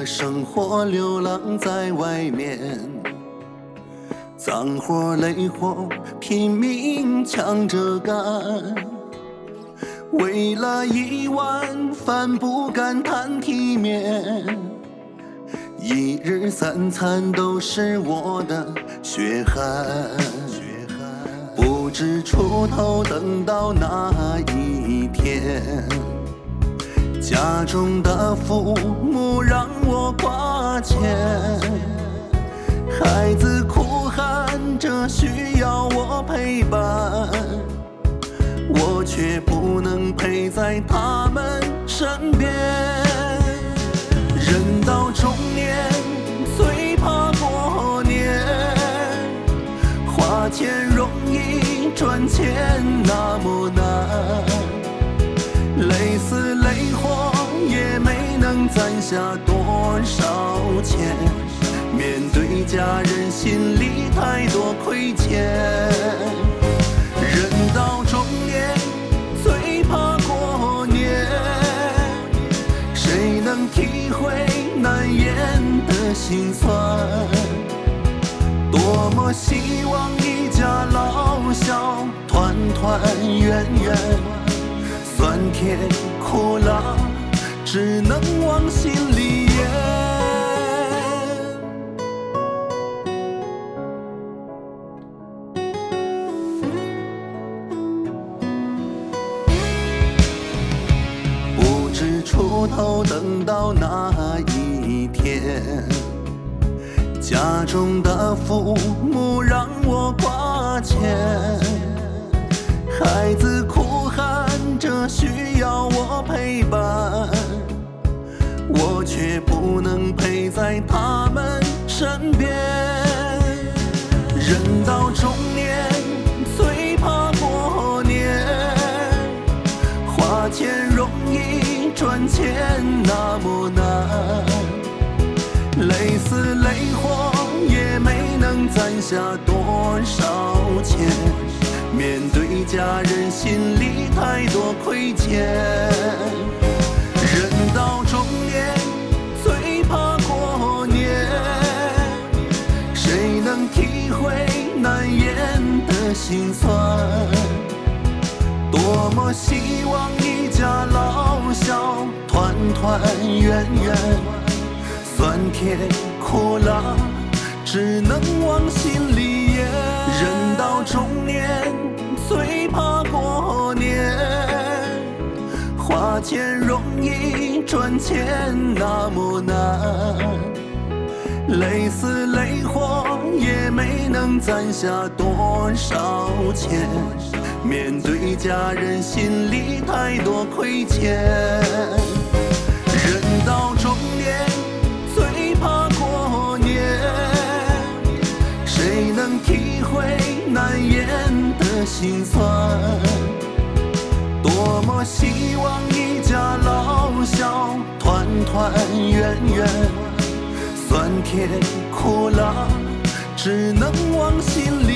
的生活流浪在外面，脏活累活拼命抢着干，为了一碗饭不敢谈体面，一日三餐都是我的血汗，不知出头等到哪一天，家中的父母让我挂牵，孩子哭喊着需要我陪伴，我却不能陪在他们身边。人到中年最怕过年，花钱容易赚钱那么难，累死累活也没能攒下多少钱，面对家人心里太多亏欠。人到中年最怕过年，谁能体会难言的辛酸，多么希望一家老小团团圆圆，酸甜苦辣只能往心里咽。不知出头等到哪一天，家中的父母让我挂牵，孩子哭喊着需要我陪伴，我却不能陪在他们身边。人到中年最怕过年，花钱容易赚钱那么难，累死累活也没能攒下多少钱，面对家人心里太多亏欠。人到中年最怕过年，谁能体会难言的辛酸，多么希望一家老小团团圆圆，酸甜苦辣只能往心里咽。人到中年最怕过年，花钱容易赚钱那么难，累死累活也没能攒下多少钱，面对家人心里太多亏欠。人到中年最怕过年，谁能体会难言的辛酸，多么希望一家老小团团圆圆，酸甜苦辣只能往心里